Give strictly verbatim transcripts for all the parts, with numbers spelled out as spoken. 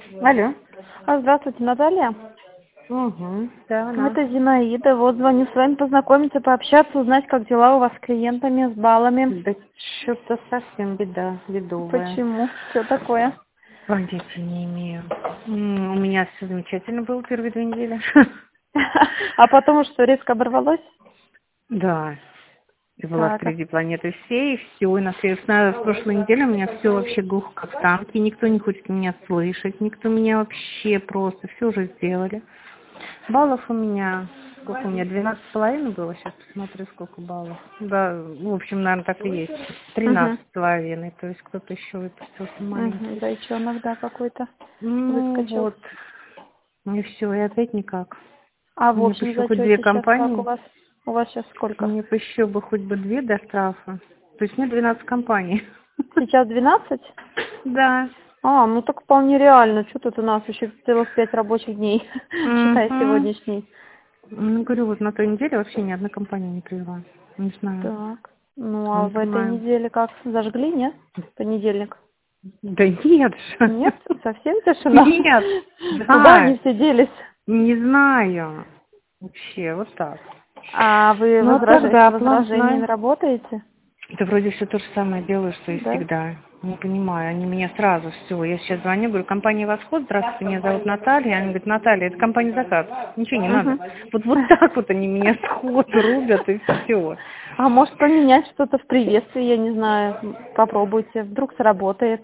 Алло. А, Здравствуйте, Наталья. Угу. Да, она. Это Зинаида. Вот звоню с вами познакомиться, пообщаться, узнать, как дела у вас с клиентами, с баллами. Да что-то совсем беда, бедовая. Почему? Что такое? Понятия не имею. М, У меня все замечательно было первые две недели. А потом что, резко оборвалось? Да. И была Так. впереди планеты всей, и все. И на следующей, в прошлой неделе у меня все вообще глухо как в танке. Никто не хочет меня слышать. Никто меня вообще просто все уже сделали. Баллов у меня, сколько у меня, двенадцать с половиной было, сейчас посмотрю, сколько баллов. Да, в общем, наверное, так и есть. Угу. Тринадцать с половиной, то есть кто-то еще выпустился Угу. маленький. Зайчонок, да, какой-то Ну выскочил. вот, и все, и опять никак. А в Мне бы общем еще хоть две зачете сейчас как у компании, вас? У вас сейчас сколько? мне бы еще бы хоть бы две до штрафа. То есть мне двенадцать компаний. Сейчас двенадцать? Да. А, ну так вполне реально. Что тут у нас еще целых пять рабочих дней, считай Угу. сегодняшний. Ну, говорю, вот на той неделе вообще ни одна компания не привела. Не знаю. Так. Ну, а Не в этой понимаю. неделе как? Зажгли, нет? Понедельник. Да нет же. Нет? Совсем тишина? Нет. Куда Да. они все делись? Не знаю. Вообще, вот так. А вы Ну, а возраж... так, с да, план возражениями знаю. работаете? Это вроде все то же самое делаю, что и Да? всегда. Не понимаю, они меня сразу все. Я сейчас звоню, говорю, компания «Восход», здравствуйте, меня зовут Наталья. Они говорят, Наталья, это компания «Закат». Ничего не надо. Угу. Вот, вот так вот они меня сходу рубят, и все. А может поменять что-то в приветствии, я не знаю. Попробуйте, вдруг сработает.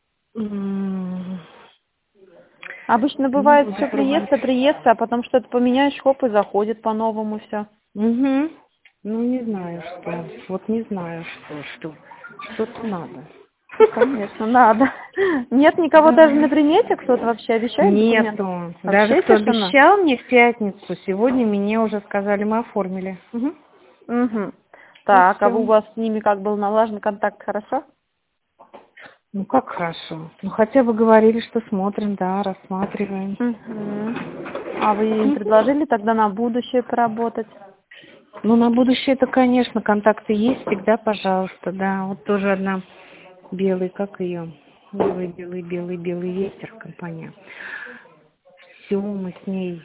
Обычно Ну, бывает буду все пробовать. приестся, приестся, а потом что-то поменяешь, хоп, и заходит по-новому все. Угу. Ну, не знаю, что. Вот не знаю, что, что. Что-то надо. Конечно, надо. Нет никого даже Да. на примете, кто-то вообще обещает документ? Нету. Даже Вообще кто тишина. обещал мне в пятницу, сегодня мне уже сказали, мы оформили. Угу. Угу. И Так, а вы- у все. вас с ними как был налажен контакт, хорошо? Ну, как хорошо. Ну, хотя бы говорили, что смотрим, да, рассматриваем. Угу. А вы им Мгм. предложили тогда на будущее поработать? Ну, на будущее это, конечно, контакты есть, всегда, пожалуйста, да. Вот тоже одна белый, как ее? Белый, белый, белый, белый ветер, компания. Все, мы с ней,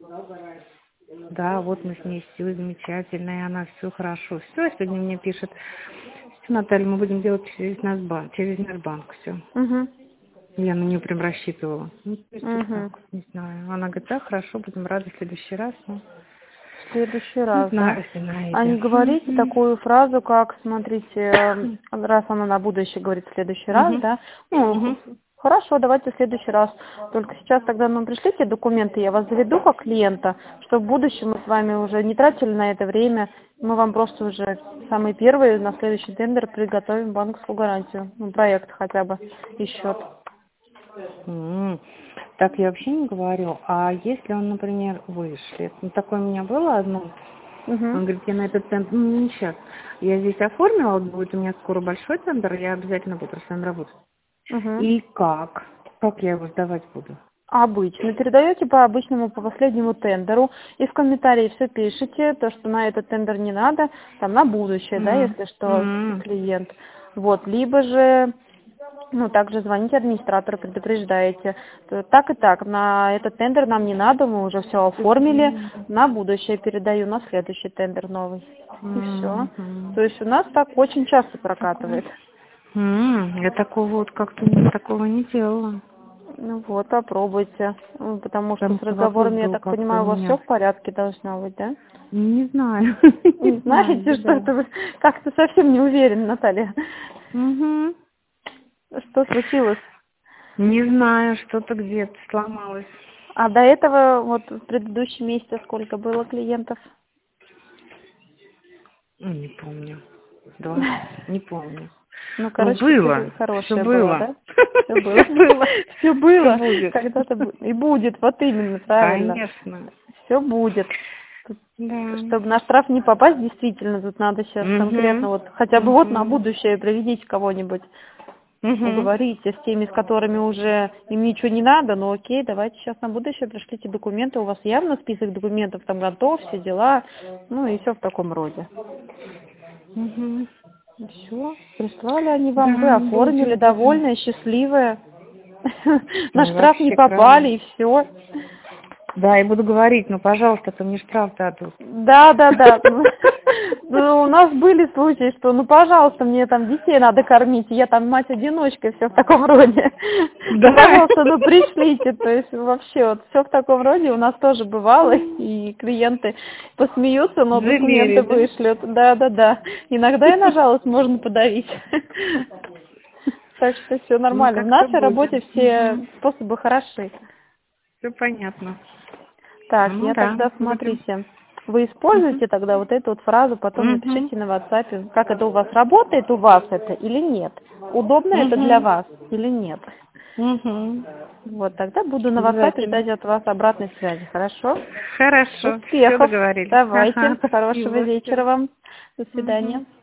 да, вот мы с ней, все замечательно, и она все хорошо. Все, сегодня мне пишет, все, Наталья, мы будем делать через наш банк, через наш банк, все. Угу. Я на нее прям рассчитывала. Ну, то есть вот Угу. так, не знаю. Она говорит, да, хорошо, будем рады в следующий раз. Ну, В следующий не раз, да? знаю, А не Зинаида. говорите Угу. такую фразу, как, смотрите, э, раз она на будущее говорит в следующий раз, Угу. да? Ну, х- Угу. хорошо, давайте в следующий раз. Только сейчас тогда нам пришлите документы, я вас заведу как клиента, чтобы в будущем мы с вами уже не тратили на это время. Мы вам просто уже самые первые на следующий тендер приготовим банковскую гарантию. Ну, проект хотя бы и счет. М. Так я вообще не говорю. А если он, например, вышлет? Ну, такое у меня было одно. Угу. Он говорит, я на этот тендер, ну, не сейчас. Я здесь оформила, вот будет у меня скоро большой тендер, я обязательно буду с вами работать. Угу. И как? Как я его сдавать буду? Обычно. Передаете по обычному, по последнему тендеру. И в комментарии все пишите, то, что на этот тендер не надо, там на будущее, да, М. если что, М. клиент. Вот, либо же, ну, также звоните администратору, предупреждаете. То так и так, на этот тендер нам не надо, мы уже все оформили, на будущее передаю, на следующий тендер новый. И все. Мгм. То есть у нас так очень часто прокатывает. М, Я такого вот как-то не- такого не делала. Ну вот, попробуйте. Ну, потому что с Потому что вопрос разговорами, я был так как-то у понимаю, у вас все меня. в порядке должно быть, да? Не знаю. Не Не знаю, знаете, беда. что-то вы как-то совсем не уверены, Наталья. Мгм. Что случилось? Не знаю, что-то где-то сломалось. А до этого, вот в предыдущем месяце сколько было клиентов? Ну, не помню. Два? Не помню. Ну, Ну, короче, было. все Все хорошее было, было. да? Все было. Все было. Все Все было. будет. Когда-то бу- и будет, вот именно, правильно. Конечно. Все будет. Да. Чтобы на штраф не попасть, действительно, тут надо сейчас конкретно, Угу. вот хотя бы вот на Угу. будущее приведите кого-нибудь. Угу. Уговорите с теми, с которыми уже им ничего не надо, ну окей, давайте сейчас на будущее пришлите документы, у вас явно список документов там готов, все дела, ну и все в таком роде. Угу. Все, прислали они вам, вы Да, оформили, будем, будем. довольные, счастливые. На штраф не попали, и все. Да, и буду говорить, ну, пожалуйста, то мне штраф дадут. Да, да, да. Ну, у нас были случаи, что, ну, пожалуйста, мне там детей надо кормить, я там мать-одиночка, и все в таком роде. Да. Ну, пожалуйста, ну, пришлите, то есть вообще вот все в таком роде у нас тоже бывало, и клиенты посмеются, но Жалели, документы да? вышлют. Да, да, да. Иногда и на жалость можно подавить. Так что все нормально. Ну, В нашей будет. работе все Угу. способы хороши. Все понятно. Так, Ну, я да, тогда, будем. смотрите, вы используете Угу. тогда вот эту вот фразу, потом Угу. напишите на WhatsApp, как это у вас работает, у вас это или нет. Удобно Угу. это для вас или нет. Угу. Вот, тогда буду на WhatsApp Обязательно. ждать от вас обратной связи, хорошо? Хорошо, все Успехов. договорились. Давайте. Ага, Хорошего спасибо. вечера вам. До Угу. свидания.